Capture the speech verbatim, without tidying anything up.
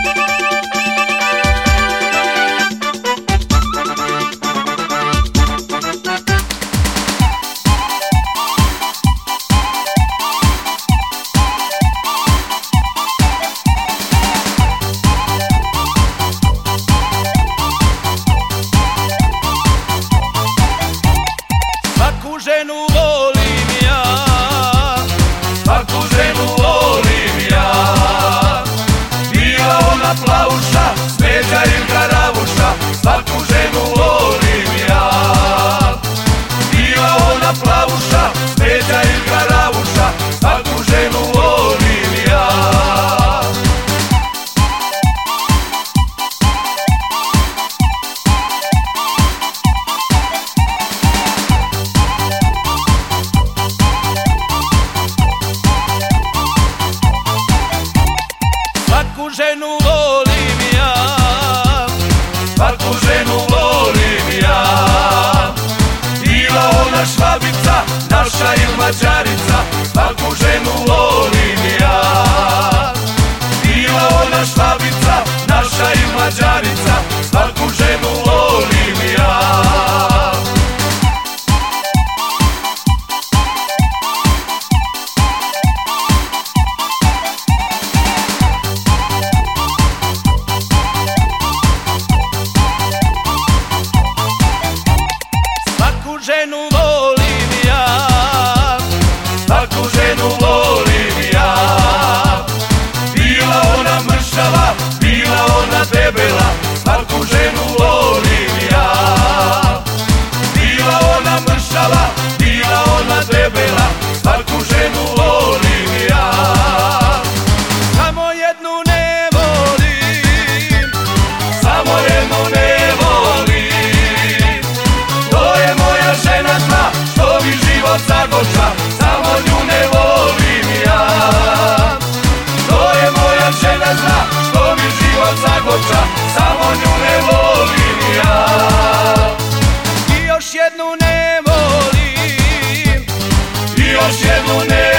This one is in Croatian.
Svaku ženu volim ja, svaku ženu volim ja. Bila ona plavuša, smeđa ili karavuša, svaku ženu volim ja. Bila ona plavuša, smeđa ili karavuša, svaku ženu volim ja. Svaku ženu volim ja, svaku ženu volim ja. Bila ona Švabica, naša ili Mađarica, svaku ženu volim ja. Bila ona Švabica, naša ili Mađarica, svaku ženu volim ja. Svaku ženu volim ja, svaku ženu volim ja. Bila ona mršava, bila ona debela, svaku ženu volim ja. Bila ona mršava, bila ona debela, svaku ženu volim ja. Samo jednu ne volim, samo jednu ne volim. To je moja žena zla, što mi život zagoča, samo nju ne volim ja. To je moja žena zla, što mi život zagoča, samo nju ne volim ja. I još jednu ne volim, i još jednu ne